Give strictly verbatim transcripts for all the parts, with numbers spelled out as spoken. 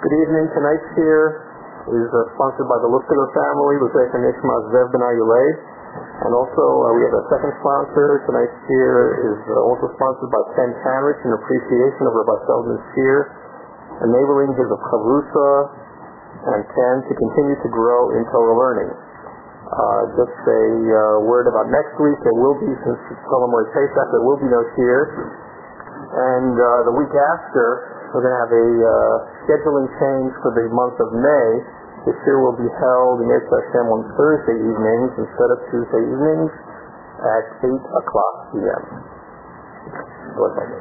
Good evening. Tonight's shir is uh, sponsored by the Lustiger family, L'Zecher Nishmas Zev Ben Ayulay. And also, uh, we have a second sponsor. Tonight's shir is uh, also sponsored by Ken Sandwich in appreciation of Rabbi Feldman's shir, enabling his of Chavrusa and Ken to continue to grow in Torah learning. Uh, just a uh, word about next week. There will be, since it's Solomon Pesach, there will be no shir. And uh, the week after, we're going to have a uh, scheduling change for the month of May. This year will be held in Yetz Hashem on Thursday evenings instead of Tuesday evenings at eight o'clock p.m. Go ahead.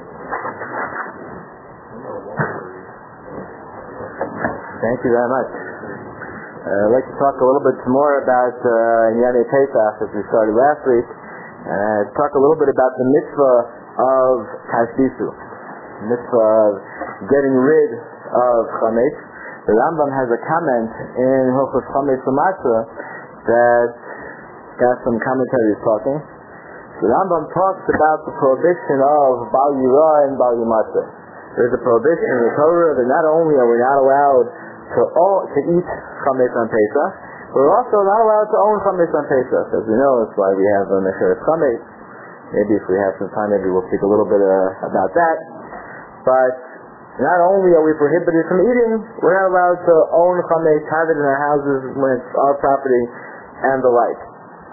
Thank you very much. Uh, I'd like to talk a little bit more about uh, Yonei Pesach as we started last week. Uh, talk a little bit about the mitzvah of Tashbisu, mitzvah of getting rid of Chametz. The Rambam has a comment in Hilchos Chametz L'Matzah that got some commentaries talking. The Rambam talks about the prohibition of Bal Yirah and Bal Yimatzah. There's a prohibition in the Torah that not only are we not allowed to, own, to eat Chametz on Pesach, we're also not allowed to own Chametz on Pesach. As we know, that's why we have a Mecheret Chametz. Maybe if we have some time, maybe we'll speak a little bit uh, about that. But not only are we prohibited from eating, we're not allowed to own chametz, have it in our houses when it's our property, and the like.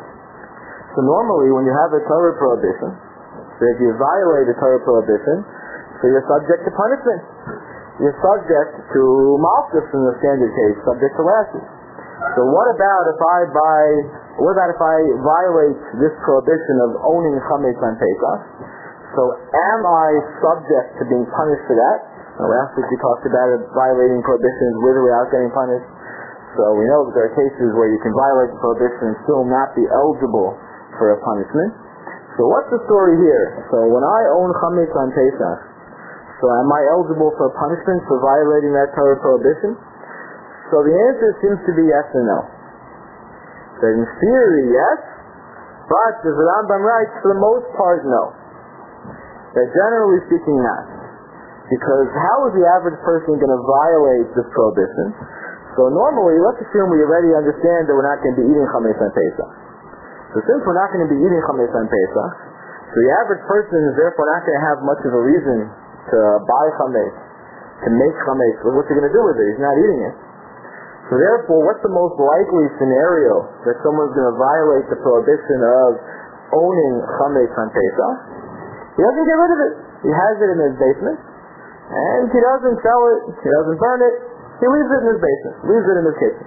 So normally, when you have a Torah prohibition, so if you violate a Torah prohibition, so you're subject to punishment. You're subject to malchus in the standard case, subject to lashes. So what about if I buy, what about if I violate this prohibition of owning chametz on Pesach? So am I subject to being punished for that? Now, last week we talked about it, violating prohibitions with or without getting punished. So we know that there are cases where you can violate the prohibition and still not be eligible for a punishment. So what's the story here? So when I own chametz on Pesach, so am I eligible for a punishment for violating that Torah prohibition? So the answer seems to be yes and no. That in theory, yes, but as the Rambam writes, for the most part, no. That generally speaking, not. Because how is the average person going to violate this prohibition? So normally, let's assume we already understand that we're not going to be eating chametz on Pesach. So since we're not going to be eating chametz on Pesach, so the average person is therefore not going to have much of a reason to buy chametz, to make chametz. Well, what's he going to do with it? He's not eating it. So therefore, what's the most likely scenario that someone's going to violate the prohibition of owning chametz on Pesach? He doesn't get rid of it. He has it in his basement, and he doesn't sell it, he doesn't burn it, he leaves it in his basement, leaves it in his kitchen.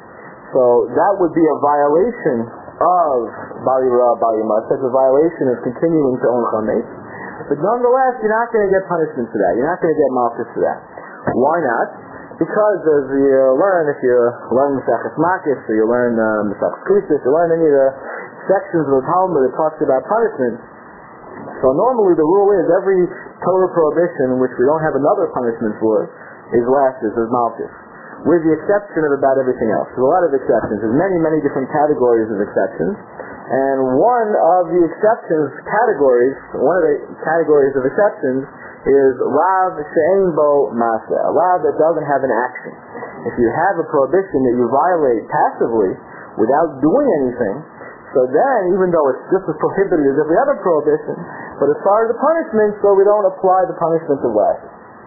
So that would be a violation of Bal Yirah, Bal Yimatzah. That's a violation of continuing to own chametz. But nonetheless, you're not going to get punishment for that. You're not going to get malchus for that. Why not? Because as you learn, if you learn Maseches Makis, or you learn uh, Maseches Krisis, you learn any of the sections of the Talmud that talks about punishment, so normally the rule is every Torah prohibition which we don't have another punishment for is lashes, is malchus, with the exception of about everything else. There's a lot of exceptions. There's many, many different categories of exceptions. And one of the exceptions categories, one of the categories of exceptions is Rav She'ein Bo Maseh, a Rav that doesn't have an action. If you have a prohibition that you violate passively without doing anything, so then, even though it's just as prohibited as every other prohibition, but as far as the punishment, so we don't apply the punishment of lashes.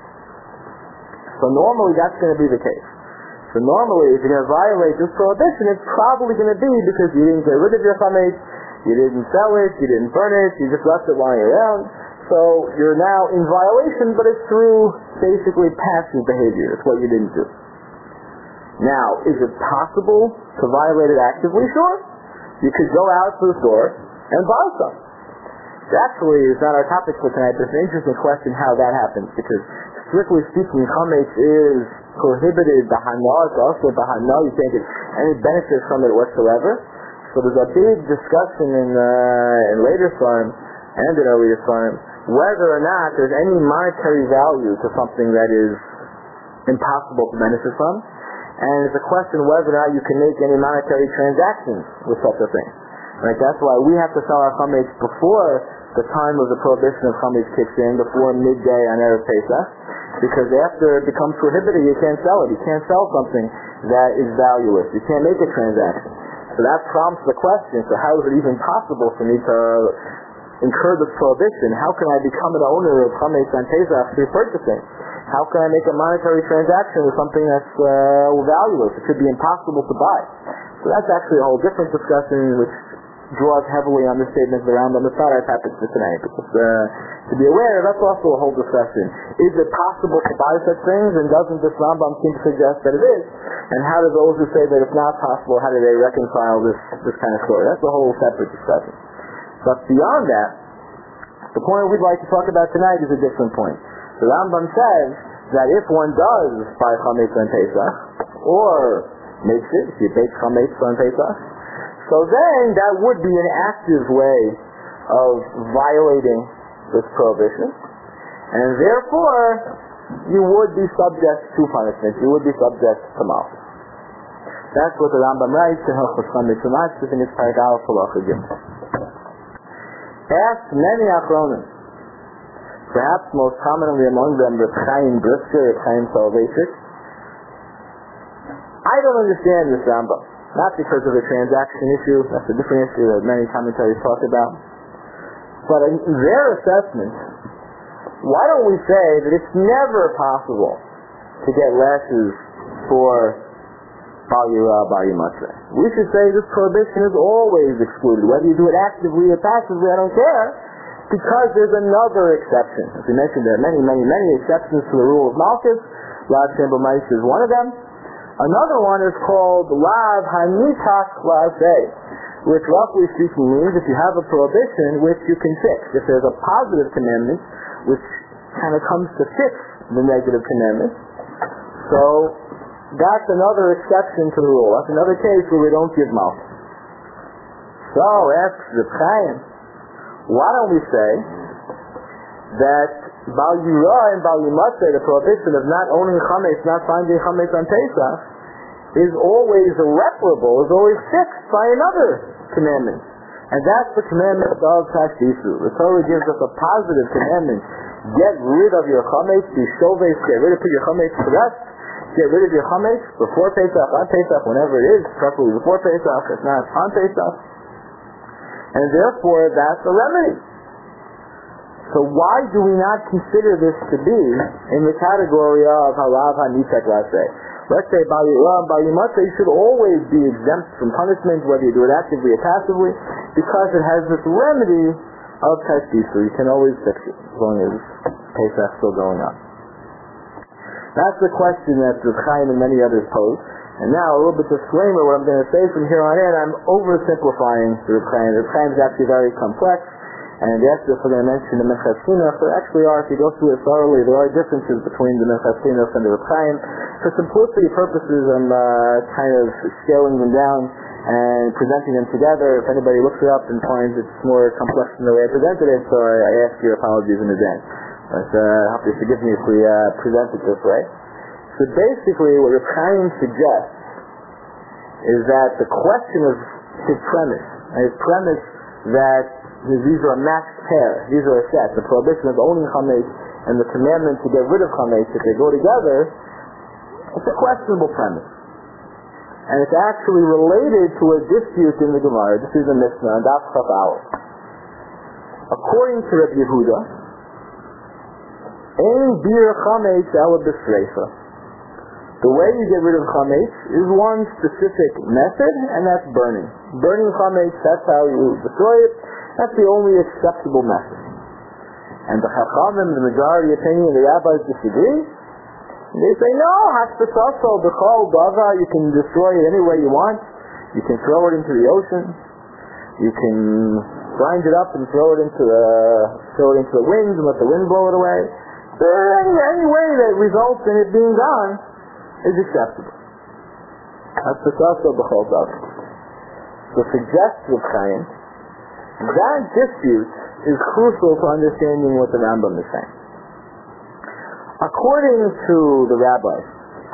So normally that's going to be the case. So normally, if you're going to violate this prohibition, it's probably going to be because you didn't get rid of your chametz, you didn't sell it, you didn't burn it, you just left it lying around. So you're now in violation, but it's through basically passive behavior. It's what you didn't do. Now, is it possible to violate it actively? Sure. You could go out to the store and buy some. Actually, it's not our topic for tonight, but it's an interesting question how that happens, because strictly speaking, chametz is prohibited b'hana, it's also b'hana, you can't get any benefit from it whatsoever. So there's a big discussion in, uh, in later farm and in earlier farm whether or not there's any monetary value to something that is impossible to benefit from. And it's a question whether or not you can make any monetary transactions with such a thing. Right? That's why we have to sell our chametz before the time of the prohibition of chametz kicks in, before midday on Erev Pesach. Because after it becomes prohibited, you can't sell it. You can't sell something that is valueless. You can't make a transaction. So that prompts the question, so how is it even possible for me to incur this prohibition? How can I become an owner of Chametz on Pesach through purchasing? How can I make a monetary transaction with something that's uh, valueless? It should be impossible to buy. So that's actually a whole different discussion, which draws heavily on the statement of the Rambam. It's not our topic for tonight, but just, uh, to be aware, that's also a whole discussion. Is it possible to buy such things, and doesn't this Rambam seem to suggest that it is? And how do those who say that it's not possible, how do they reconcile this, this kind of story? That's a whole separate discussion. But beyond that, the point we'd like to talk about tonight is a different point. The Rambam says that if one does buy Chametz on Pesach, or makes it, if you bake Chametz on Pesach, so then that would be an active way of violating this prohibition, and therefore you would be subject to punishment, you would be subject to malchus. That's what the Rambam writes in Hilchos Chametz U'Matzos in his Parak Aleph Halacha Gimel. Asked many Achronim, perhaps most prominently among them Reb Chaim Brisker, Reb Chaim Soloveitchik, I don't understand this Rambam. Not because of the transaction issue, that's a different issue that many commentaries talk about, but in their assessment, why don't we say that it's never possible to get lashes for Bal Yirah, Bal Yimatzeh? We should say this prohibition is always excluded, whether you do it actively or passively, I don't care, because there's another exception. As we mentioned, there are many, many, many exceptions to the rule of Malchus. Lav Shem B'Mais is one of them. Another one is called Lav Hanitak Laseh, which roughly speaking means if you have a prohibition which you can fix. If there's a positive commandment which kind of comes to fix the negative commandment, so that's another exception to the rule. That's another case where we don't give malchus. So, asks Reb Chaim, why don't we say that Bal Yirah and Bal Yimatzeh, the prohibition of not owning Chametz, not finding Chametz on Pesach, is always irreparable, is always fixed by another commandment. And that's the commandment of Tashdisu. The Torah gives us a positive commandment. Get rid of your Chametz, be shoves, get rid of put your Chametz to rest, get rid of your Chametz before Pesach, on Pesach, whenever it is, preferably before Pesach, if not on Pesach. And therefore, that's a remedy. So why do we not consider this to be in the category of Halav Hanitak Laseh? Let's say Bal Yirah and Bal Yimatzeh should always be exempt from punishment, whether you do it actively or passively, because it has this remedy of Tashdisu. You can always fix it, as long as Pesach is still going on. That's the question that Reb Chaim and many others pose. And now a little bit disclaimer, what I'm going to say from here on in, I'm oversimplifying Reb Chaim. Reb Chaim is actually very complex. And yes, if we're going to mention the Minchas Chinuch, there actually are, if you go through it thoroughly, there are differences between the Minchas Chinuch and the Reb Chaim. For simplicity purposes, I'm uh, kind of scaling them down and presenting them together. If anybody looks it up and finds it's more complex than the way I presented it, so I, I ask your apologies in advance. But uh, I hope you forgive me if we uh, present it this way. So basically, what Reb Chaim suggests is that the question of his premise, his premise that these are a matched pair, these are a set, the prohibition of owning Chametz and the commandment to get rid of Chametz, if they go together, it's a questionable premise. And it's actually related to a dispute in the Gemara. This is a Mishnah, and Daf Chaf Aleph. According to Reb Yehuda, Ein bir Chametz ela b'sreifa. The way you get rid of Chametz is one specific method, and that's burning. Burning Chametz, that's how you destroy it. That's the only acceptable method. And the Chachamim, the majority opinion, the rabbis disagree. They say, no, Hashtasaso, B'chol, Dava, you can destroy it any way you want. You can throw it into the ocean. You can grind it up and throw it into the, throw it into the wind and let the wind blow it away. So any, any way that results in it being gone is acceptable. Hashtasaso, B'chol, Dava. So suggests with Chaim, that dispute is crucial to understanding what the Rambam is saying. According to the rabbis,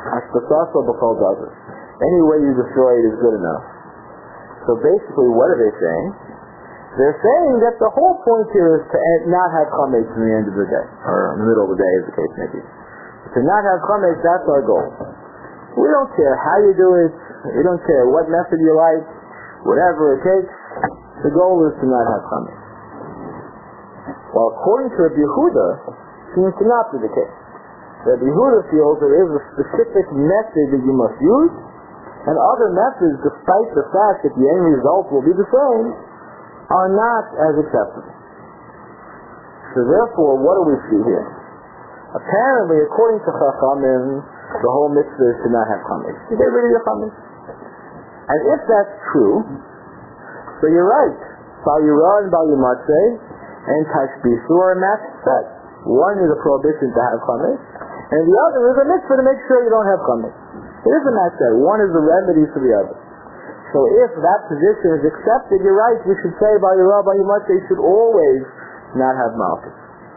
any way you destroy it is good enough. So basically, what are they saying? They're saying that the whole point here is to not have chametz in the end of the day, or in the middle of the day, as the case may be. To not have chametz, that's our goal. We don't care how you do it. We don't care what method you like. Whatever it takes, the goal is to not have chametz. Well, according to Rabbi Yehuda, seems to not be the case. Rabbi Yehuda feels there is a specific method that you must use, and other methods, despite the fact that the end result will be the same, are not as acceptable. So therefore, what do we see here? Apparently, according to Chachamim, the whole mitzvah is to not have chametz. You get rid of your chametz. And if that's true, so you're right. Bal Yirah and Bal Yimatzeh and Tashbisu are a match set. One is a prohibition to have chametz, and the other is a mitzvah to make sure you don't have chametz. It is a match set. One is the remedy for the other. So if that position is accepted, you're right. We should say Bal Yirah, Bal Yimatzeh should always not have malchus.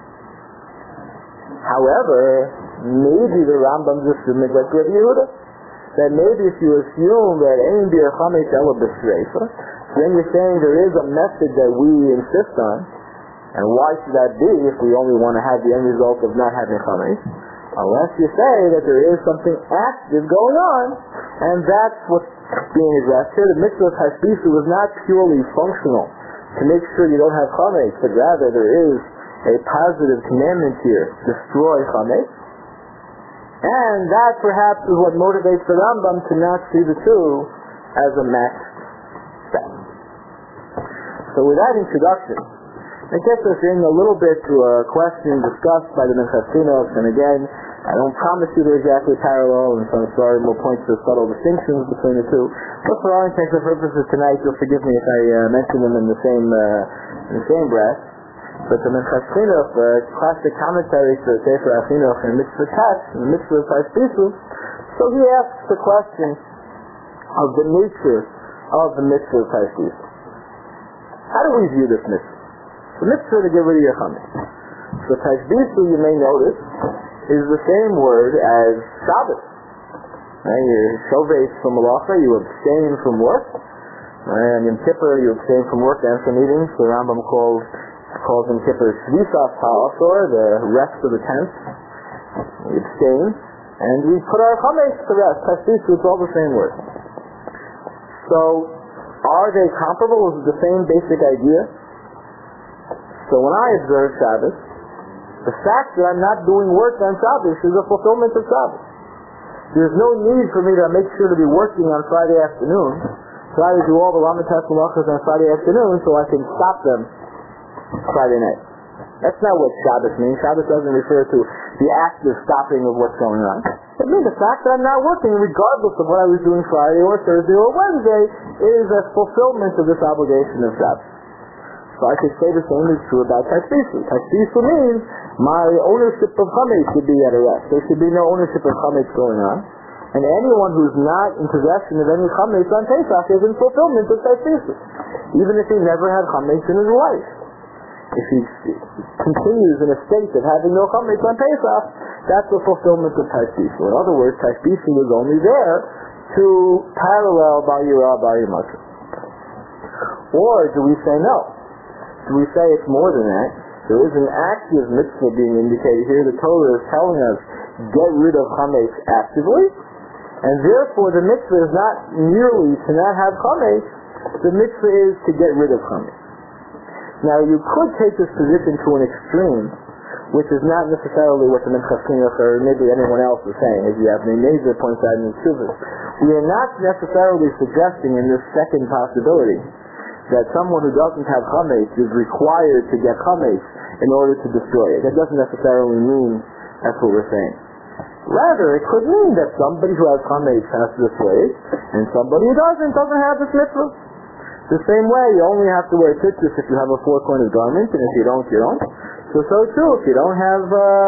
However, maybe the Rambam just submits like Rabbi Yehuda, that maybe if you assume that ain't bir chametz ela b'sreifa, then you're saying there is a method that we insist on, and why should that be if we only want to have the end result of not having chametz? Unless you say that there is something active going on, and that's what's being addressed here. The mitzvah of Tashbisu was not purely functional to make sure you don't have chametz, but rather there is a positive commandment here: destroy chametz. And that perhaps is what motivates the Rambam to not see the two as a matched set. So with that introduction, it gets us in a little bit to a question discussed by the Minchas Chinuch, and again, I don't promise you they're exactly parallel, and so I'm sorry, we'll point to subtle distinctions between the two. But for all intents and purposes tonight, you'll forgive me if I uh, mention them in the same uh, in the same breath. But the Minchas Chinuch, the classic commentary to the Sefer HaChinuch and Mitzvah Text, and the Mitzvah of Tashbisu, so he asks the question of the nature of the Mitzvah of Tashbisu. How do we view this mitzvah? The mitzvah to get rid of your chametz. So Tashbisu, you may notice, is the same word as Shabbos. Right? You're shoveis from malacha, you abstain from work. Right? And in Kippur, you abstain from work and from eating. So the Rambam calls calls in Kippur Shvisas HaAsor, the rest of the tenth. We abstain, and we put our chametz to rest. Tashbisu, it's all the same word. So, are they comparable? Is it the same basic idea? So when I observe Shabbos, the fact that I'm not doing work on Shabbos is a fulfillment of Shabbos. There's no need for me to make sure to be working on Friday afternoon, try to do all the Lamitas Malachas on Friday afternoon so I can stop them Friday night. That's not what Shabbos means. Shabbos doesn't refer to the active stopping of what's going on. It means the fact that I'm not working, regardless of what I was doing Friday or Thursday or Wednesday, is a fulfillment of this obligation of Shabbos. So I could say the same is true about Tashbisu. Tashbisu means my ownership of chametz should be at a rest. There should be no ownership of chametz going on. And anyone who's not in possession of any chametz on Pesach is in fulfillment of Tashbisu, even if he never had chametz in his life. If he continues in a state of having no chametz on Pesach, that's the fulfillment of Tashbisu. In other words, Tashbisu is only there to parallel Bal Yirah, Bal Yimatzeh. Or do we say no? Do we say it's more than that? There is an active mitzvah being indicated here. The Torah is telling us, get rid of chametz actively, and therefore the mitzvah is not merely to not have chametz, the mitzvah is to get rid of chametz. Now you could take this position to an extreme, which is not necessarily what the Minchas Chinuch or maybe anyone else is saying, as you have Nezer points out in his Tshuvos. We are not necessarily suggesting in this second possibility that someone who doesn't have chametz is required to get chametz in order to destroy it. That doesn't necessarily mean that's what we're saying. Rather, it could mean that somebody who has chametz has to destroy it, and somebody who doesn't, doesn't have this mitzvah. The same way, you only have to wear tzitzis if you have a four-cornered garment, and if you don't, you don't. So, so too, if you don't have,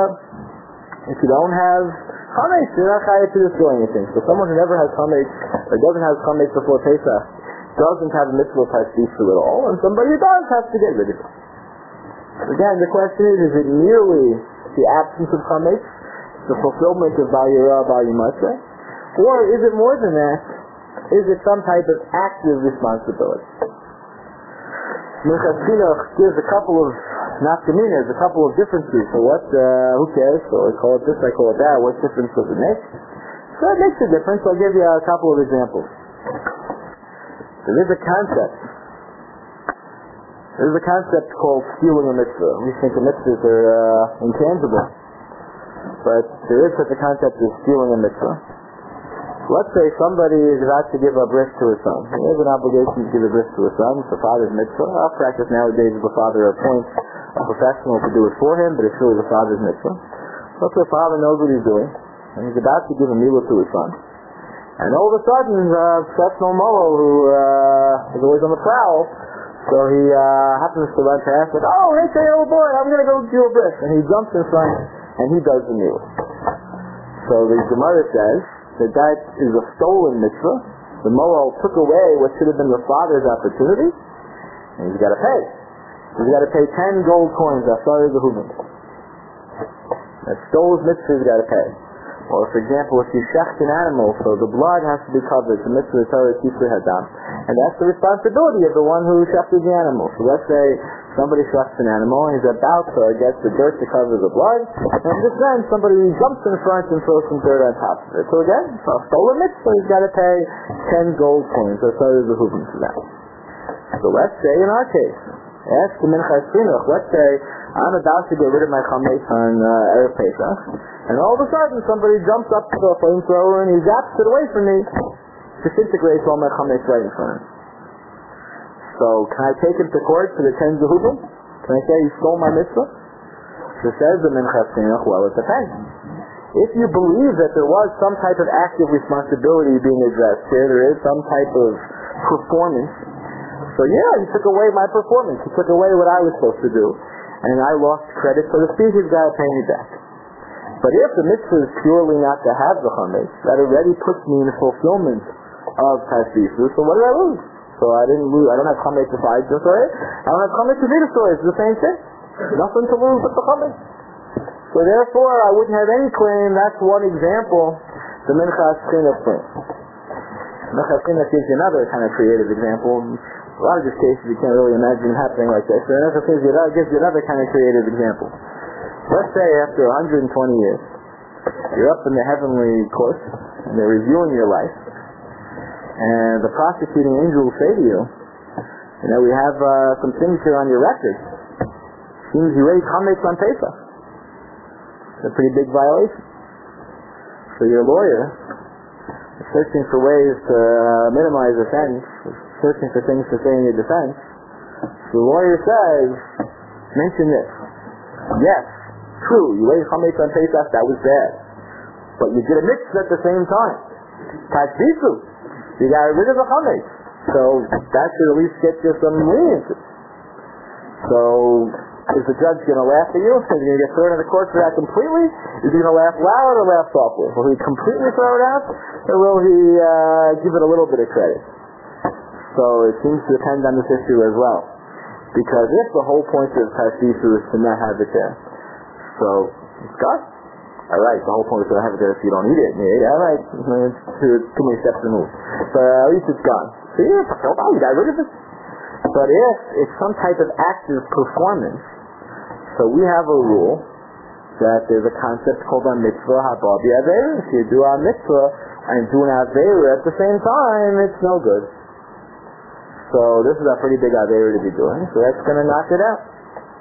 uh, if you don't have chametz, you're not chayav to destroy anything. So someone who never has chametz, or doesn't have chametz before Pesach, doesn't have a mitzvah of Tashbisu at all, and somebody who does has to get rid of it. Again, the question is, is it merely the absence of chametz, the fulfillment of Bal Yirah, Bal Yimatzeh, or is it more than that? Is it some type of active responsibility? Minchas Chinuch gives a couple of nafkamina, there's a couple of differences. So what, uh, who cares? So I call it this, I call it that. What difference does it make? So it makes a difference. I'll give you a couple of examples. There is a concept. There is a concept called stealing a mitzvah. We think the mitzvahs are uh, intangible. But there is such a concept as stealing a mitzvah. Let's say somebody is about to give a bris to his son. He has an obligation to give a bris to his son. It's the father's mitzvah. Our practice nowadays is the father appoints a professional to do it for him, but it's really the father's mitzvah. Let's say the father knows what he's doing, and he's about to give a milah to his son. And all of a sudden, uh, professional molo, who uh, is always on the prowl, so he uh, happens to run past, like, oh, hey, say, oh boy, I'm going to go do a bris. And he jumps in front, and he does the milah. So the Gemara says that that is a stolen mitzvah. The Moel took away what should have been the father's opportunity, and he's got to pay. He's got to pay ten gold coins. Asar the Human. That stole his mitzvah, he's got to pay. Or, for example, if you shecht an animal, so the blood has to be covered. The mitzvah is Torah Kisra Hadam, and that's the responsibility of the one who shechted the animal. So let's say somebody shechts an animal, and he's about to get the dirt to cover the blood, and just then somebody jumps in front and throws some dirt on top of it. So again, so a stolen mitzvah, he's got to pay ten gold coins. That's how there's a huvim for that. So let's say in our case, ask the Minchas Chinuch, let's say I'm about to get rid of my chametz on uh, Erev Pesach, and all of a sudden somebody jumps up to the flamethrower and he zaps it away from me, disintegrates all my chametz right in front of me. So can I take him to court for the ten zehuvim? Can I say he stole my mitzvah? So says the Minchas Chinuch, well, it depends. If you believe that there was some type of active responsibility being addressed here, there is some type of performance. So yeah, he took away my performance. He took away what I was supposed to do. And I lost credit, so the speed, he's got to pay me back. But if the mitzvah is purely not to have the chametz, that already puts me in fulfillment of tasdisu, so what did I lose? So I didn't lose, I don't have chametz if I destroy it. I don't have chametz if he destroys it. It's the same thing. Nothing to lose but the chametz. So therefore, I wouldn't have any claim. That's one example the Minchas Chinuch brings. Minchas Chinuch gives you another kind of creative example. A lot of these cases you can't really imagine happening like this. So another gives you another, gives you another kind of creative example. Let's say after one hundred twenty years, you're up in the heavenly court, and they're reviewing your life, and the prosecuting angel will say to you, you know, we have uh, some things here on your record. Seems you ate chametz on Pesach. It's a pretty big violation. So your lawyer is searching for ways to uh, minimize offense, searching for things to say in your defense. The lawyer says, mention this. Yes, true, you ate chametz on Pesach, that was bad. But you did a mitzvah at the same time. Tasdisu. You got rid of the chametz. So that should at least get you some leniency. So is the judge going to laugh at you? Is he going to get thrown in the court for that completely? Is he going to laugh loud or laugh softly? Will he completely throw it out? Or will he uh, give it a little bit of credit? So it seems to depend on this issue as well. Because if the whole point of tasdisu is to not have it there, so it's gone. Alright, the whole point is to have it there if you don't eat it. Yeah, alright, it's too many steps removed. So uh, at least it's gone. So yeah, oh, you got rid of it. But if it's some type of active performance, so we have a rule that there's a concept called a mitzvah haba b'aveira. If you do a mitzvah and do an aveira at the same time, it's no good. So this is a pretty big aveira to be doing, so that's going to knock it out.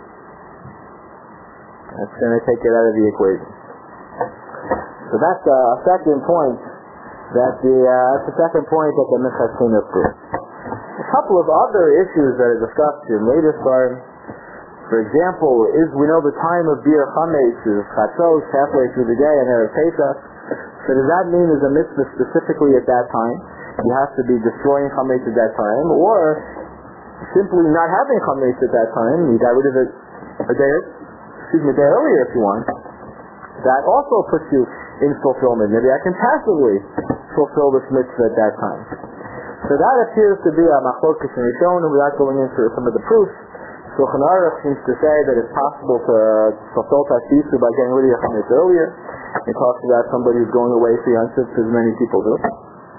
That's going to take it out of the equation. So that's a second point that the uh, that's the second point that the Minchas Chinuch proves. A couple of other issues that are discussed in later Svarim. For example, is we know the time of Bir Chametz is Chatzos, halfway through the day, and Erev Pesach. So does that mean there's a mitzvah specifically at that time? You have to be destroying chametz at that time, or simply not having chametz at that time. You got rid of it a day, excuse me, a day earlier if you want. That also puts you in fulfillment. Maybe I can passively fulfill this mitzvah at that time. So that appears to be a machlokas in Rishon, and without going into some of the proofs, Shulchan Aruch seems to say that it's possible to fulfill tasdisu by getting rid of chametz earlier. It talks about somebody who's going away for Yom Tov, as many people do.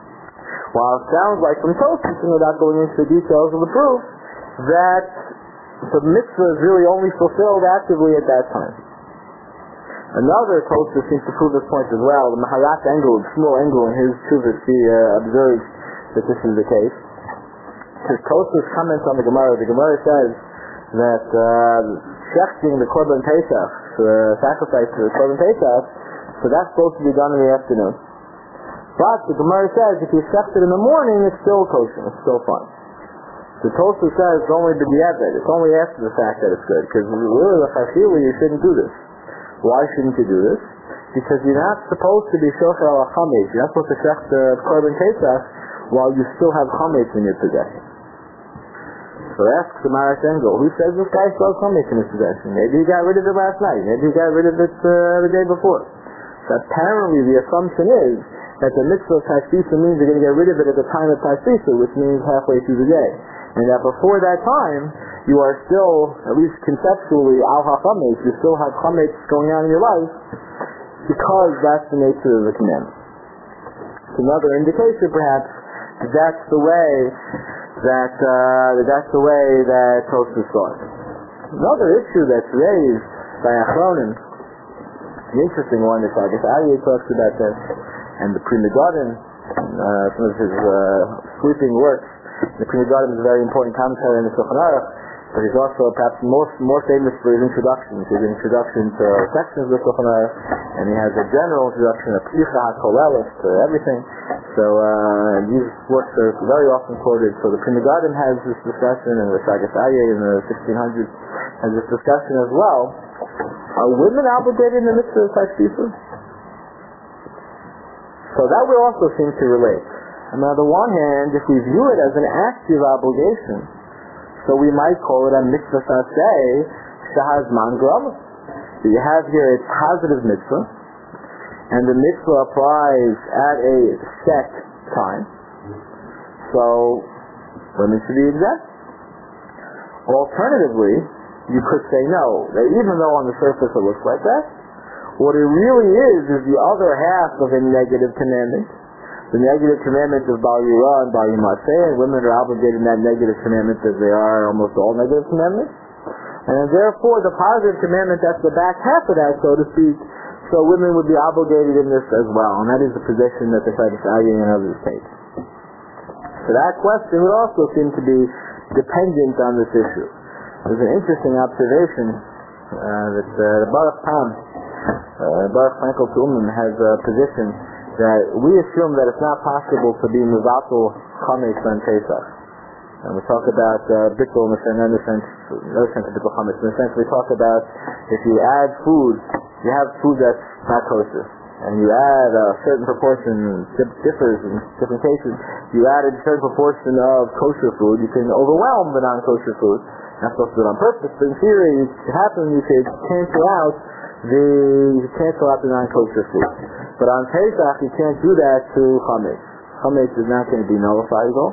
While it sounds like from Tosfos, without going into the details of the proof, that So the mitzvah is really only fulfilled actively at that time. Another Tosfos seems to prove this point as well. The Maharat Engel, Shmuel Engel, in his Shuvas, he uh, observes that this is the case. His Tosfos comments on the Gemara. The Gemara says that uh, shechting the Korban Pesach, the sacrifice to the Korban Pesach, so that's supposed to be done in the afternoon. But the Gemara says if you shecht it in the morning, it's still kosher, it's still fine. The Tosfos says it's only the di'evet, it's only after the fact that it's good, because really the chashila you shouldn't do this. Why shouldn't you do this? Because you're not supposed to be shocher al chametz. You're not supposed to shecht the Korban Pesach while you still have chametz in your possession. So ask the Maharat Engel, who says this guy still has chametz in his possession? Maybe he got rid of it last night. Maybe he got rid of it uh, the day before. So apparently the assumption is that the mitzvah of Tashbisa means you're going to get rid of it at the time of Tashbisa, which means halfway through the day. And that before that time, you are still, at least conceptually, al ha-chametz, you still have chametz going on in your life, because that's the nature of the commandment. It's another indication, perhaps, that that's the way that, uh, that that's the way that Tosfos saw it. Another issue that's raised by Achronim, an interesting one, is I guess Aryeh talks about this, and the Pri Megadim, uh, some of his uh, sweeping works. The Pri Megadim is a very important commentary on the Shulchan Aruch, but he's also perhaps most more famous for his introduction. His introduction to sections of the Shulchan Aruch, and he has a general introduction of Psicha HaKolelis to everything. So uh, these works are very often quoted. So the Pri Megadim has this discussion, and the Shagas Aryeh in the sixteen hundreds has this discussion as well. Are women obligated in the mitzvah of Tashbisa? So that would also seem to relate. And on the one hand, if we view it as an active obligation, so we might call it a mitzvah saseh shahazman grama. So you have here a positive mitzvah, and the mitzvah applies at a set time. So women should be exempt. Alternatively, you could say no, that even though on the surface it looks like that, what it really is is the other half of a negative commandment. The negative commandment of Bal Yirah and Bal Yimaseh, and women are obligated in that negative commandment as they are almost all negative commandments. And therefore the positive commandment, that's the back half of that, so to speak, so women would be obligated in this as well. And that is the position that the Shagas Aryeh and others take. So that question would also seem to be dependent on this issue. There's an interesting observation uh, that uh, the Baruch Tam, uh, Baruch Frankel Tulman has a position that we assume that it's not possible to be Mivatul Chametz on Pesach. And we talk about uh, Bittul in another sense, another sense of Bittul Chametz. In a sense, we talk about if you add food, you have food that's not kosher, and you add a certain proportion, differs in different cases, you add a certain proportion of kosher food, you can overwhelm the non-kosher food. Not supposed to do it on purpose, but in theory, it happens, you could cancel out the, you could cancel out the non-kosher food. But on Pesach, you can't do that to Chametz. Chametz is not going to be nullified at all.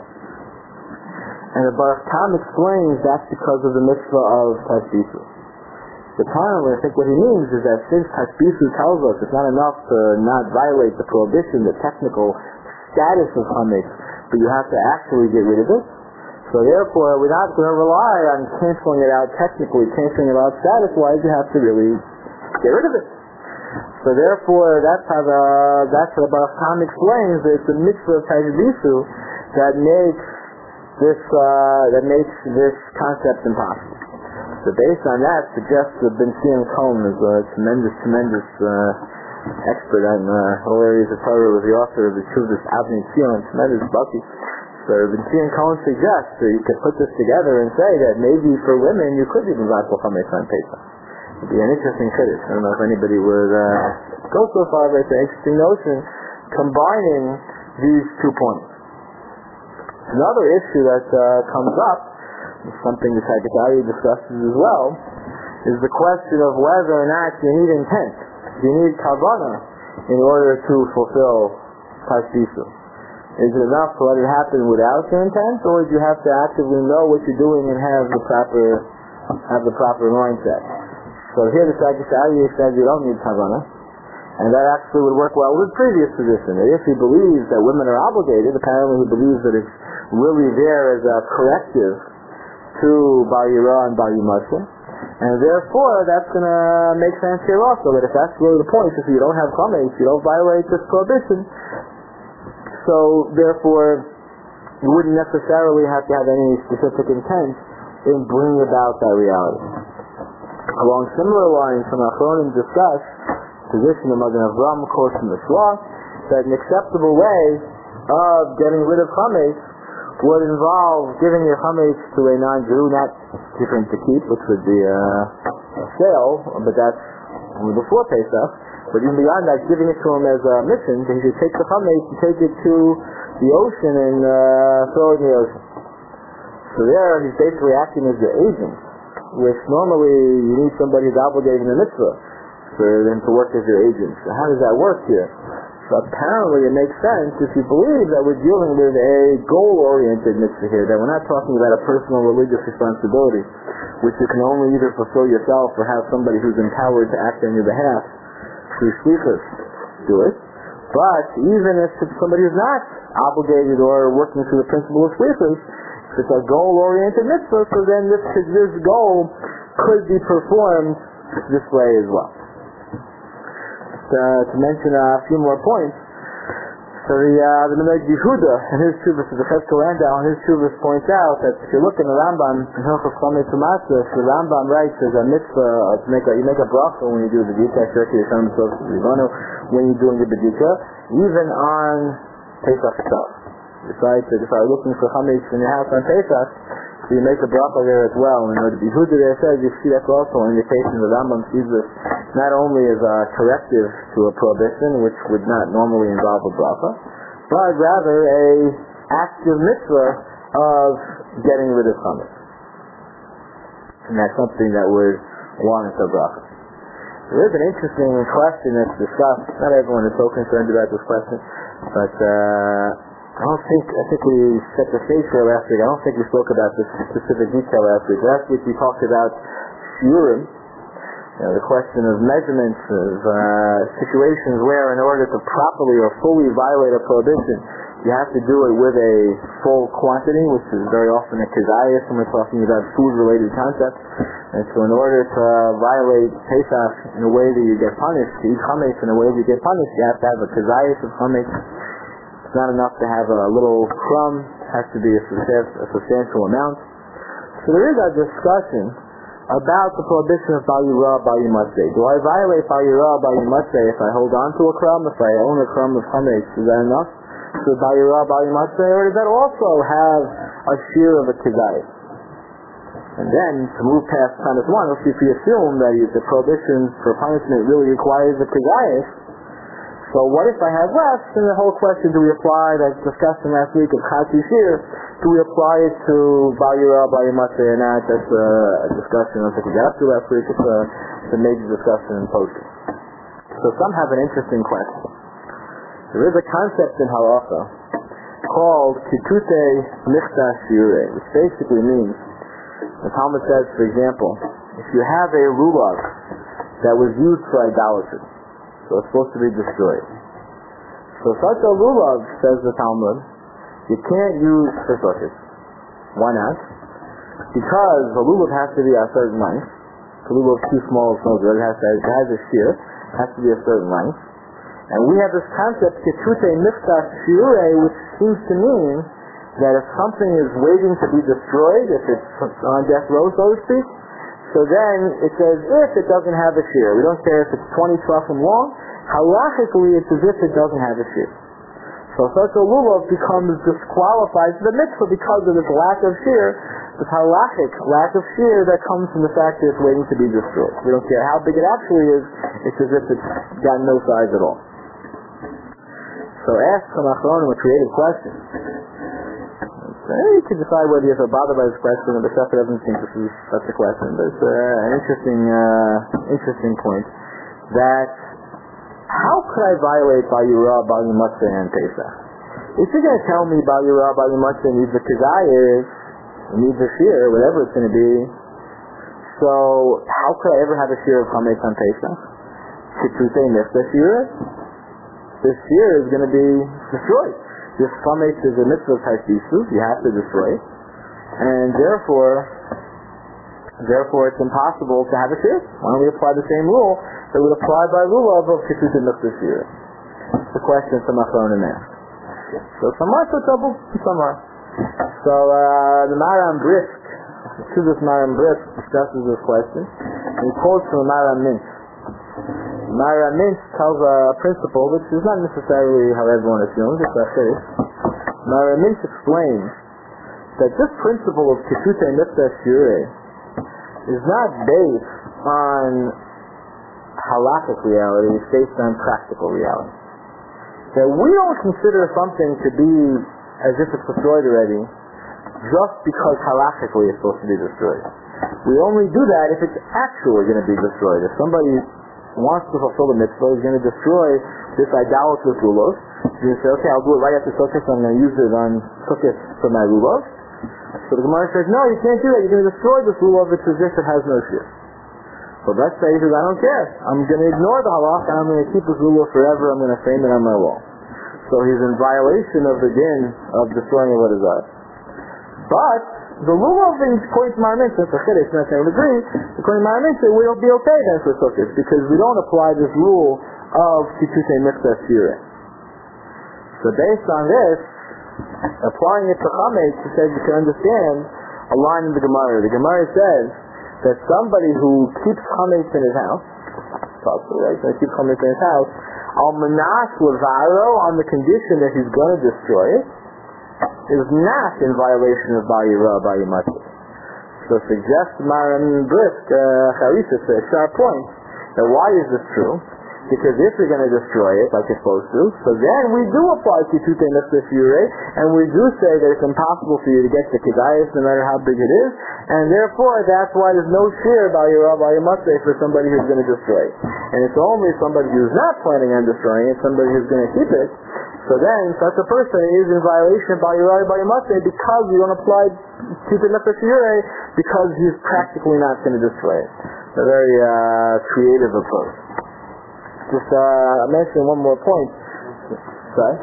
And the Baruch Tam explains that's because of the mitzvah of Tashbisa. Apparently, I think what he means is that since Tashbisa tells us it's not enough to not violate the prohibition, the technical status of Chametz, but you have to actually get rid of it. So therefore, we're not going to rely on canceling it out technically, canceling it out status-wise. You have to really get rid of it. So therefore, that's how the that's how the Baruch Tam explains that it's the mitzvah of Tashbisa that makes this uh, that makes this concept impossible. So based on that, suggests that Ben Zion Cohen is a tremendous, tremendous uh, expert on uh, all areas of Torah. Was the author of the Chuvas Avnei Tzion, tremendous bucky. So Ben Zion Cohen suggests that you could put this together and say that maybe for women you could be Mivatul Chametz on Pesach. It'd be an interesting chiddush. I don't know if anybody would uh, go so far, but it's an interesting notion combining these two points. Another issue that uh, comes up, something the Shagas Aryeh discusses as well, is the question of whether or not you need intent. You need kavanah in order to fulfill Tashbisa. Is it enough to let it happen without your intent, or do you have to actively know what you're doing and have the proper have the proper mindset? So here the Shagas Aryeh says you don't need kavanah, and that actually would work well with the previous position. That if he believes that women are obligated, apparently he believes that it's really there as a corrective to Bal Yirah and Bal Yimatzeh. And therefore, that's going to make sense here also, that if that's really the point, if you don't have chametz, you don't violate this prohibition, so therefore, you wouldn't necessarily have to have any specific intent in bringing about that reality. Along similar lines, from Achronim discuss position of Magen Avraham, of course, from the Shua, that an acceptable way of getting rid of chametz would involve giving your chametz to a non-Jew, not different to keep, which would be a, a sale, but that's before Pesach. But even beyond that, giving it to him as a mission, he should take the chametz and take it to the ocean and uh, throw it in the ocean. So there, he's basically acting as your agent, which normally you need somebody who's obligated in the mitzvah for them to work as your agent. So how does that work here? So apparently it makes sense if you believe that we're dealing with a goal-oriented mitzvah here, that we're not talking about a personal religious responsibility, which you can only either fulfill yourself or have somebody who's empowered to act on your behalf through shlichus do it. But even if it's somebody who's not obligated or working through the principle of shlichus, if it's a goal-oriented mitzvah, so then this, this goal could be performed this way as well. Uh, to mention a few more points. So the uh, the Menachem Yehuda in his Shuvas, the Cheskel Landau in his Shuvas points out that if you look in the Rambam in Hilchos Chametz U'Matzah, the Rambam writes as a mitzvah to make a you make a bracha when you do the bedika, when you're doing the bedika, even on Pesach itself. Besides, if I were looking for chametz in your house on Pesach, so you make a bracha there as well. And the Yehuda there says you see that's also an indication the Rambam sees this not only as a corrective to a prohibition, which would not normally involve a bracha, but rather a active mitzvah of getting rid of chametz. And that's something that would warrant a bracha. There is an interesting question that's discussed. Not everyone is so concerned about this question, but uh, I don't think, I think we set the stage for last week. I don't think we spoke about this specific detail last week. Last week we talked about shiurim, you know, the question of measurements, of uh, situations where in order to properly or fully violate a prohibition, you have to do it with a full quantity, which is very often a kizayis when we're talking about food-related concepts. And so in order to violate Pesach in a way that you get punished, to eat chametz in a way that you get punished, you have to have a kizayis of chametz. It's not enough to have a little crumb, it has to be a, a substantial amount. So there is a discussion about the prohibition of Bal Yirah, Bal Yimatzeh. Do I violate Bal Yirah, Bal Yimatzeh if I hold on to a crumb, if I own a crumb of chametz? Is that enough? So Bal Yirah, Bal Yimatzeh, or does that also have a shear of a kizayis? And then, to move past Tanis one, if we assume that the prohibition for punishment really requires a kizayis, so what if I have less? And the whole question, do we apply, that discussed in last week of Chatzi Shir, do we apply it to Bal Yirah, Bal Yimatzeh or not? That's a, a discussion I don't think we got up to last week. It's a, it's a major discussion in posting. So some have an interesting question. There is a concept in Halacha called Kitutei Michta Shiurei, which basically means, the Talmud says, for example, if you have a lulav that was used for idolatry, so it's supposed to be destroyed. So such a lulav, says the Talmud, you can't use for sukkahs. Why not? Because the lulav has to be a certain length. The lulav is too small, it's no good. It has, to, it has a shear. It has to be a certain length. And we have this concept, Ketutei Michta Shiurei, which seems to mean that if something is waiting to be destroyed, if it's on death row, so to speak, so then it says if it doesn't have a shear. We don't care if it's twenty tefachim long. Halachically, it's as if it doesn't have a shear. So such a lulav becomes disqualified for the mitzvah because of this lack of shear, this halachic lack of shear that comes from the fact that it's waiting to be destroyed. We don't care how big it actually is. It's as if it's got no size at all. So ask some achronim a creative question. You can decide whether you're bothered by this question, or the Sefer doesn't think this is such a question. But it's uh, an interesting, uh, interesting point. That how could I violate Bal Yirah, Bal Yimatzeh, and Pesach? If you're going to tell me Bal Yirah, Bal Yimatzeh needs a kizayis, needs a shear, whatever it's going to be, so how could I ever have a shear of chametz on Pesach? Kitutei Michta Shiurei. This shear is going to be destroyed. This chametz is a mitzvah type issue, you have to destroy it. and therefore, therefore it's impossible to have a shir. Why don't we apply the same rule that would apply by lulav of ketut and mitzvah shir? It's a question some Achronim asked. So some are so double, some are. So uh, the Maram Brisk, Chuvas Maram Brisk discusses this question, and he quotes from the Maram Mintz. Maram Mintz tells a principle which is not necessarily how everyone assumes, it's a case. Maram Mintz explains that this principle of ketut and mitzvah shir is not based on halakhic reality, it's based on practical reality. That we don't consider something to be as if it's destroyed already just because halakhically it's supposed to be destroyed. We only do that if it's actually going to be destroyed. If somebody wants to fulfill the mitzvah, he's going to destroy this idolatrous lulav. He's going to say, okay, I'll do it right after Sukkot, so I'm going to use it on Sukkot for my lulav. So the Gemara says, no, you can't do that. You're going to destroy this lulav. It's as if it has no shir. So let's say he says, I don't care. I'm going to ignore the halach and I'm going to keep this lulav forever. I'm going to frame it on my wall. So he's in violation of the din of destroying what is ours. But the lulav, according to Maram Mintz, since the chiddush, not saying we agree, according to Maram Mintz, we'll be okay then for Sukkot because we don't apply this rule of ketut mitzvah shir. So based on this, applying it to chametz, he says you can understand a line in the Gemara. The Gemara says that somebody who keeps chametz in his house, possibly, right? So he keeps chametz in his house, al manas levaro, on the condition that he's going to destroy it, is not in violation of Bar Yirah, Bar Yimatzah. So suggests Maram Brisk, uh, Charisa, a sharp point, that why is this true? Because if you're going to destroy it like you're supposed to, so then we do apply ketut and mitzvah shir, and we do say that it's impossible for you to get the kedayis no matter how big it is, and therefore that's why there's no shir Bar Yirah, Bar Yimatzah for somebody who's going to destroy it. And it's only somebody who's not planning on destroying it, somebody who's going to keep it. So then, such a person is in violation of Bar Yirah, Bar Yimatzah because you don't apply ketut and mitzvah shir because he's practically not going to destroy it. A very uh, creative approach. Just uh, mention one more point. Sorry?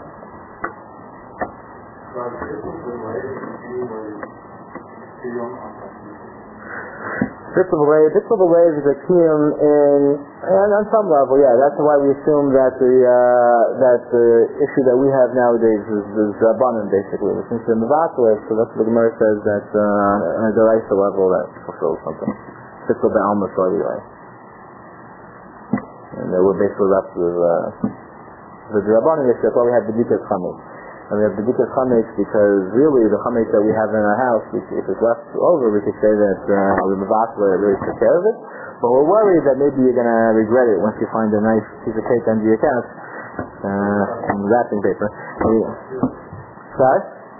Bittul B'Lev, Bittul B'Lev is a kiyum in, and on some level, yeah, that's why we assume that the uh, that the issue that we have nowadays is, is Rabbanan, basically. Since the Mevatel, so that's what the Gemara says that uh, on a Deraisa level that fulfills something. Bittul B'Alma Shari, right? And uh, we're basically left with uh, the Rabbanan issue. That's why we have the B'dikas Chametz. And we have the B'dikas Chametz because really the Chametz that we have in our house, we, if it's left over, we could say that uh, the Mevatel really took care of it. But we're worried that maybe you're going to regret it once you find a nice piece of cake under your couch, uh, and wrapping paper. Sorry?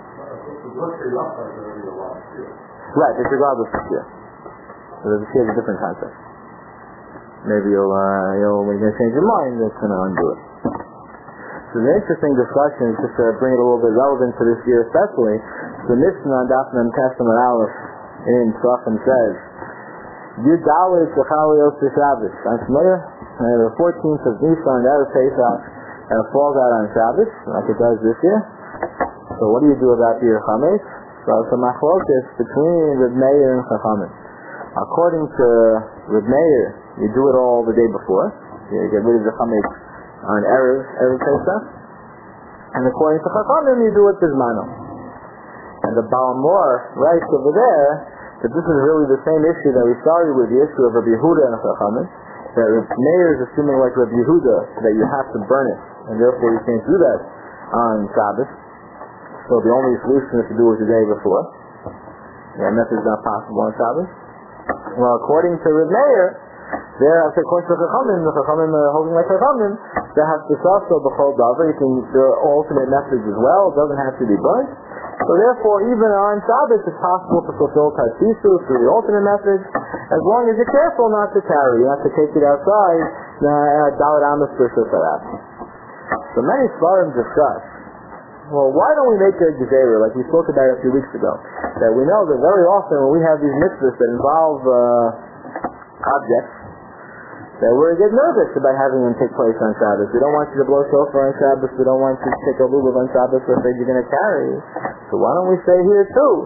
Right, it's regardless of fear. So the fear is a different concept. Maybe you'll, uh, you'll, when you're going to change your mind, that's going to undo it. So the interesting discussion, just to bring it a little bit relevant to this year especially, the Mishnah on Daf Mem Testament Aleph in Tzrachim says, Yud Dalet Shechalios Shabbos. I'm familiar? Uh, the fourteenth of Nisan, that is Pesach, and it falls out on Shabbos, like it does this year. So what do you do about your chametz? So it's a machlokas between Reb Meir and Chachamim. According to Reb Meir, you do it all the day before. You get rid of the chametz on Erev, Erev Pesach. And according to Chachamim, you do it Bizmano. And the Baal Mor writes over there that this is really the same issue that we started with, the issue of Rabbi Yehuda and Chachamim. That Reb Meir is assuming like Rabbi Yehuda that you have to burn it, and therefore you can't do that on Shabbos. So the only solution is to do it the day before. And that is not possible on Shabbos. Well, according to Reb Meir, there, according to Chachamim, the Chachamim are holding like Chachamim, they have to also b'chol davar. You can, there are alternate methods as well. It doesn't have to be burnt. So therefore, even on Shabbos, it's possible to fulfill Tarsisu through the alternate methods, as long as you're careful not to carry, not to take it outside. Dalet Amos Rishos Harab. So many Svarim discuss, well, why don't we make a gezerah, like we spoke about a few weeks ago, that we know that very often when we have these mitzvahs that involve uh, objects, that we're get nervous about having them take place on Shabbos. We don't want you to blow shofar on Shabbos. We don't want you to take a lulav on Shabbos. We're afraid you're going to carry. So why don't we say here too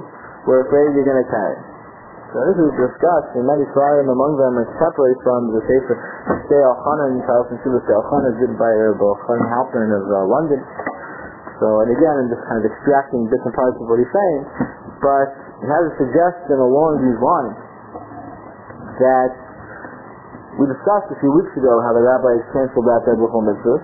we're afraid you're going to carry. So this is discussed, and many Svarim among them are separate from the Sefer Shtei Elchanan, Charles and Shuvah Shtei Elchanan, written by Rabbi Elchanan Halpern of uh, London. So, and again, I'm just kind of extracting different parts of what he's saying, but he has a suggestion along these lines that we discussed a few weeks ago how the rabbis canceled out biblical mitzvahs,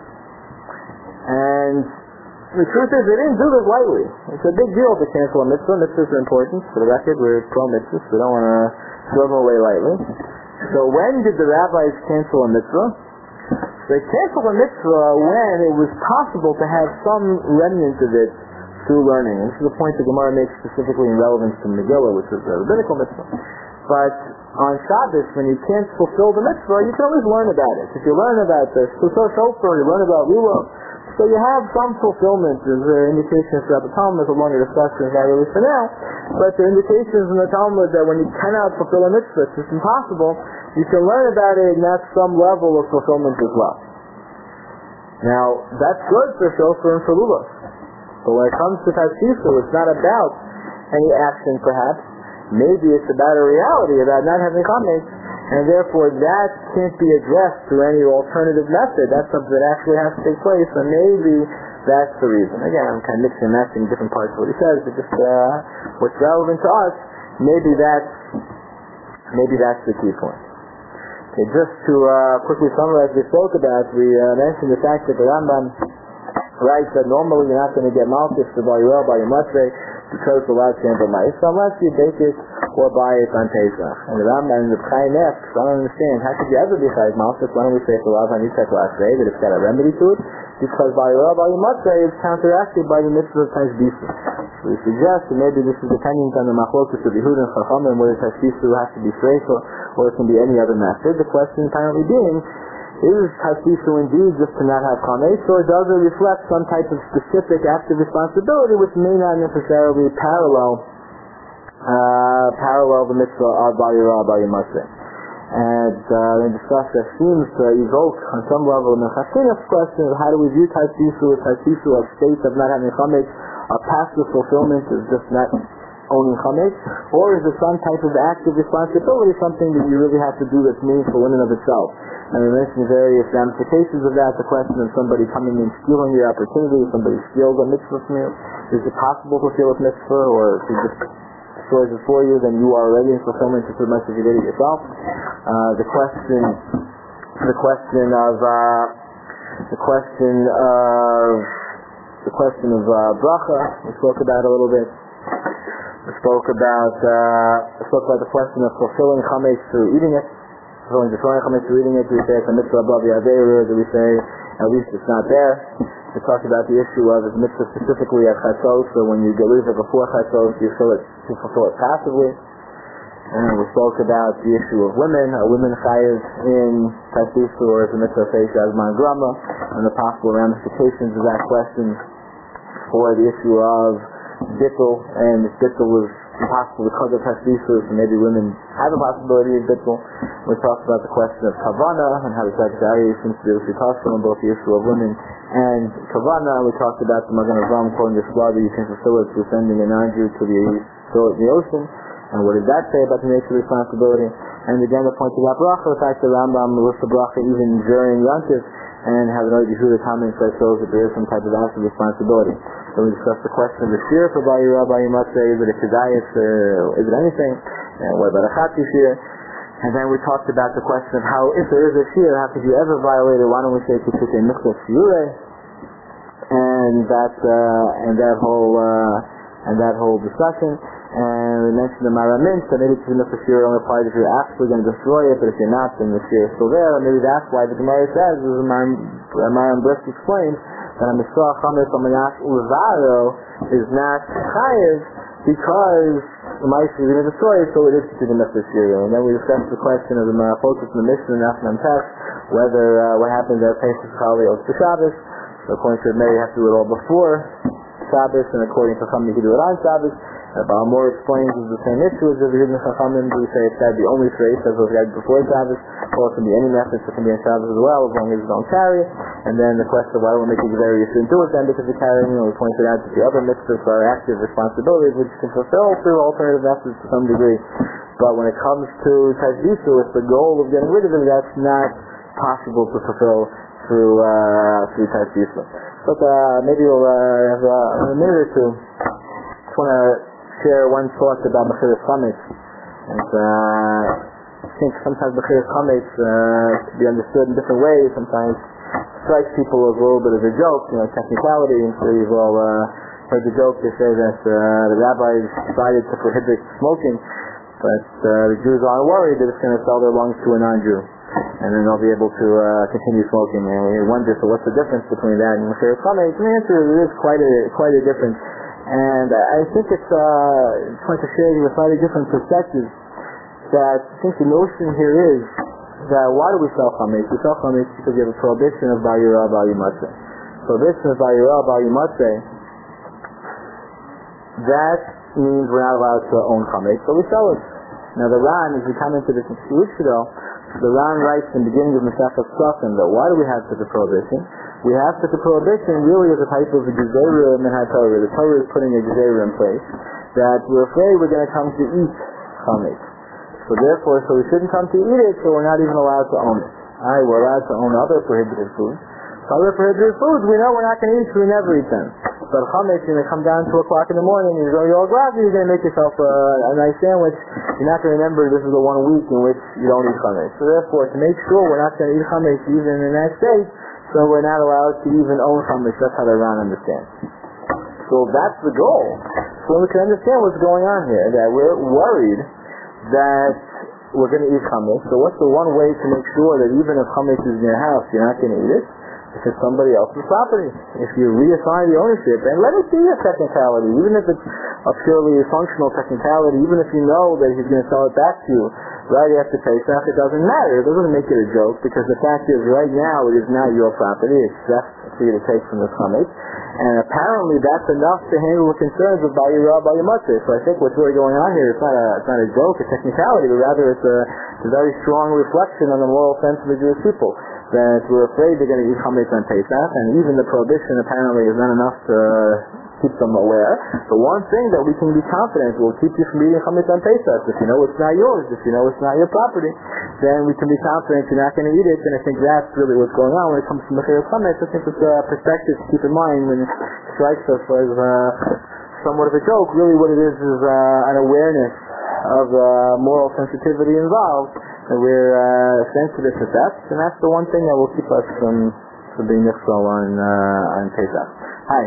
and the truth is, they didn't do this lightly. It's a big deal to cancel a mitzvah. Mitzvahs are important. For the record, we're pro-mitzvahs. We don't want to throw them away lightly. So when did the rabbis cancel a mitzvah? They canceled a mitzvah when it was possible to have some remnant of it through learning. And this is a point the Gemara makes specifically in relevance to Megillah, which is a rabbinical mitzvah. But on Shabbos, when you can't fulfill the mitzvah, you can always learn about it. If you learn about the Susah Shofar, you learn about Lulav, so you have some fulfillment. There's uh, indications throughout the Talmud, a longer discussion, not really for now, but there are indications in the Talmud that when you cannot fulfill a mitzvah, it's impossible, you can learn about it and that's some level of fulfillment as well. Now, that's good for Shofar and for Lulav. But when it comes to Tashisu, it's not about any action perhaps. Maybe it's about a reality, about not having chametz, and therefore that can't be addressed through any alternative method. That's something that actually has to take place, and maybe that's the reason. Again, I'm kind of mixing and matching different parts of what he says, but just uh, what's relevant to us, maybe that's, maybe that's the key point. Okay, just to uh, quickly summarize what we spoke about, we uh, mentioned the fact that the Rambam writes that normally you're not going to get malchus to buy your by your matzeh because the last chamber mice, unless you bake it or buy it on Pesach. And the Rambam and the Chaim asks, I don't understand, how could you ever be chayiv malchus? Why don't we say for love on Yitzchak last day that it's got a remedy to it? Because by your by your matzeh is counteracted by the mitzvah of Tashbisu. So we suggest that maybe this is dependent on the machlokus of Yehud and Chachamim, whether Tashbisu has to be shreifah or it can be any other method. The question apparently being, is Tashbisu indeed just to not have chametz, or does it reflect some type of specific active responsibility which may not necessarily parallel uh, parallel the mitzvah of Bal Yirah, Bal Yimatzeh? And uh, they discuss that seems to evoke on some level the Chassidic question of how do we view Tashbisu as Tashbisu of state of not having chametz, a passive fulfillment is just not owning chametz, or is it some type of active responsibility, something that you really have to do that's meaningful in and of itself? And we mentioned various ramifications of that, the question of somebody coming in stealing your opportunity, somebody steals a mitzvah from you. Is it possible to steal a mitzvah, or if he just destroys it for you, then you are already in fulfillment just as much as you did it yourself? Uh, the question, the question of, uh, the question of, the question of uh, bracha, we spoke about a little bit. We spoke about, uh, we spoke about the question of fulfilling chametz through eating it. Fulfilling destroying chametz through eating it. Do we say it's a mitzvah above yaderu, or do we say at least it's not there? We talked about the issue of the mitzvah specifically at chatzos, so when you get rid of it before chatzos, you fill it, you fulfill it passively. And we spoke about the issue of women. Are women chayiv in Tashbisu, or is the mitzvah feisha as man grama, and the possible ramifications of that question for the issue of bittul, and if bittul was impossible because of Tashbisu, so maybe women have a possibility of bittul. We talked about the question of kavana, and how the Secretary seems to be able to talk on both the issue of women and kavana. We talked about the Magen Avraham quoting this law that you can fulfill it through sending a non-Jew to the, throw it in the ocean. And what does that say about the nature of responsibility? And again, the point of that bracha, the fact that Rambam lists the bracha even during Yantiv, and have an Yehud comment that shows that there is some type of active responsibility. So we discussed the question of the shir for Bal Yirah, Bal Yimatzeh. Is it a kedayis, uh, is it anything? And what about a chati shir? And then we talked about the question of how, if there is a shir, how could you ever violate it? Why don't we say Kitsukei Michlas Shiurei? And that, uh, and that whole, uh, and that whole discussion. And we mentioned the Maramint, that maybe the Mitzvah Shir only applies if you're actually going to destroy it, but if you're not, then the Shir is still there. And maybe that's why the Gemara says, as Maram Brisk explains, that a Mitzvah Chametz Amayash Ulvaro is not chayiv because the Ma'aseh is going to destroy it, so it is to the Mitzvah Shir. And then we discussed the question of the focus in the Mishnah and Nachman Tech, whether uh, what happens at Pesach Chali or Shabbos. So according to the Meir, you have to do it all before Shabbos, and according to some, you can do it on Shabbos. Uh, Baal explains the same issue as the Hidden Chachamim. We say it's got to be only trace, as was read before Shabbos, or it can be any method, so it can be on Shabbos as well, as long as you don't carry it. And then the question of why don't we make it very you shouldn't do it then because you carry it, you know, we pointed out that the other mitzvahs are active responsibilities which you can fulfill through alternative methods to some degree. But when it comes to Tajvisu, it's the goal of getting rid of it, that's not possible to fulfill through uh, through Tajvisu. But uh, maybe we'll uh, have uh, a minute or two. I just want to share one thought about Mechiras Chametz. And uh, I think sometimes Mechiras Chametz uh, can be understood in different ways. Sometimes strikes people as a little bit of a joke, you know, technicality. I'm sure you've all uh, heard the joke. They say that uh, the rabbis decided to prohibit smoking, but uh, the Jews aren't worried that it's going to sell their lungs to a non-Jew, and then they'll be able to uh, continue smoking. And we wonder, so what's the difference between that and Mechiras Chametz? And the answer is it is quite a quite a difference. And I think it's uh, trying to share with slightly different perspectives. That I think the notion here is that why do we sell chametz? We sell chametz because we have a prohibition of Bal Yirah, Bal Yimatzeh. Prohibition of Bal Yirah, Bal Yimatzeh. That means we're not allowed to own chametz, so we sell it. Now the Ran, as we commented this a few weeks ago, the Ran writes in the beginning of Masechet Sotah that why do we have such a prohibition? We have such a prohibition really as a type of a gezerah min haTorah. The Torah is putting a gezerah in place that we're afraid we're going to come to eat chametz. So therefore, so we shouldn't come to eat it, so we're not even allowed to own it. Alright, we're allowed to own other prohibited foods. So other prohibited foods, we know we're not going to eat, so we never eat them. But chametz, you're going to come down two o'clock in the morning, you're going to go groggy, you're going to make yourself a, a nice sandwich. You're not going to remember this is the one week in which you don't eat chametz. So therefore, to make sure we're not going to eat chametz even in that state, so we're not allowed to even own chametz. That's how the Ran understands. So that's the goal. So we can understand what's going on here, that we're worried that we're going to eat chametz. So what's the one way to make sure that even if chametz is in your house, you're not going to eat it? It's just somebody else's property. If you reassign the ownership, and let it be a technicality, even if it's a purely functional technicality, even if you know that he's going to sell it back to you right after Pesach, it doesn't matter. It doesn't make it a joke, because the fact is, right now, it is not your property. It's just for you to take from the chametz. And apparently that's enough to handle the concerns of Bal Yirah, Bal Yimatzeh. So I think what's really going on here is not a, it's not a joke, a technicality, but rather it's a, it's a very strong reflection on the moral sense of the Jewish people. That we're afraid they're going to eat chametz on Pesach, and even the prohibition apparently is not enough to keep them aware. The one thing that we can be confident will keep you from eating chametz on Pesach. If you know it's not yours, if you know it's not your property, then we can be confident you're not going to eat it. And I think that's really what's going on when it comes to Mechiras Chametz. I think it's a perspective to keep in mind when it strikes us as uh, somewhat of a joke. Really what it is is uh, an awareness of uh, moral sensitivity involved, that we're uh, sensitive to that, and that's the one thing that will keep us from, from being nifsal on, uh, on Pesach. Hi.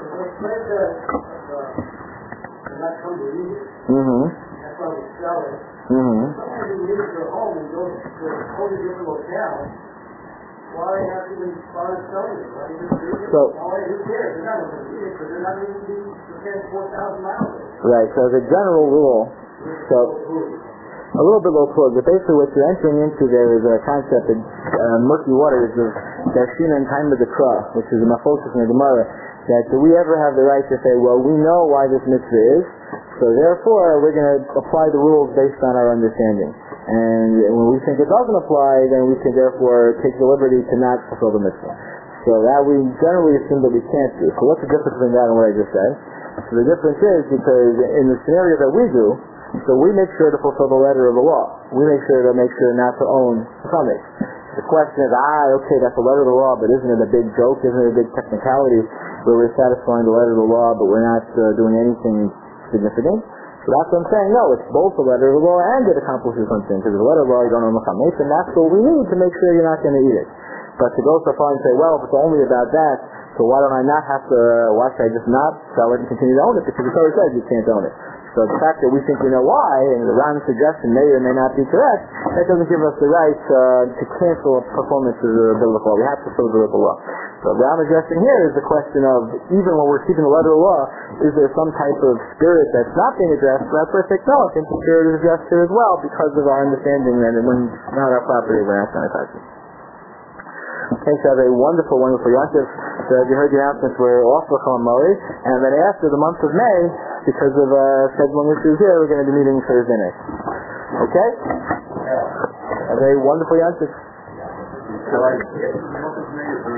Mm-hmm. That's why we sell it. Mm-hmm. Sometimes you leave your home and go to a totally different locale. Why have you been started selling it? Why do you just leave it? So, Why, who cares? They're not going to eat it because they're not even going to spend four thousand miles. right, so as a general rule, so a little bit low plug, but basically what you're entering into there is a concept of uh, murky waters of Darshina and Time of the Kra, which is a mafosis in the Gemara, that do we ever have the right to say, well, we know why this mitzvah is, so therefore we're going to apply the rules based on our understanding. And when we think it doesn't apply, then we can therefore take the liberty to not fulfill the mitzvah. So that we generally assume that we can't do. So what's the difference between that and what I just said? So the difference is because in the scenario that we do, so we make sure to fulfill the letter of the law. We make sure to make sure not to own chametz. The question is, ah, okay, that's the letter of the law, but isn't it a big joke? Isn't it a big technicality where we're satisfying the letter of the law, but we're not uh, doing anything significant? So that's what I'm saying. No, it's both the letter of the law and it accomplishes something. Because the letter of the law, you don't own the chametz, and that's what we need to make sure you're not going to eat it. But to go so far and say, well, if it's only about that, so why don't I not have to, why should I just not sell it and continue to own it? Because the Torah says you can't own it. So the fact that we think we know why, and the Ran's suggestion may or may not be correct, that doesn't give us the right uh, to cancel a performance of the biblical law. We have to fulfill the biblical law. So what I'm addressing here is the question of, even when we're keeping the letter of the law, is there some type of spirit that's not being addressed? So that's where I think, no, I think the spirit is addressed here as well, because of our understanding that when it's not our property, we're not going to touch it. Okay, so have a wonderful, wonderful Yontif. So as you heard the announcements, we're off for Chol Moed, and then after the month of May, because of uh, scheduling issues here, we're going to be meeting Thursday night. Okay? Have a wonderful answer. So I get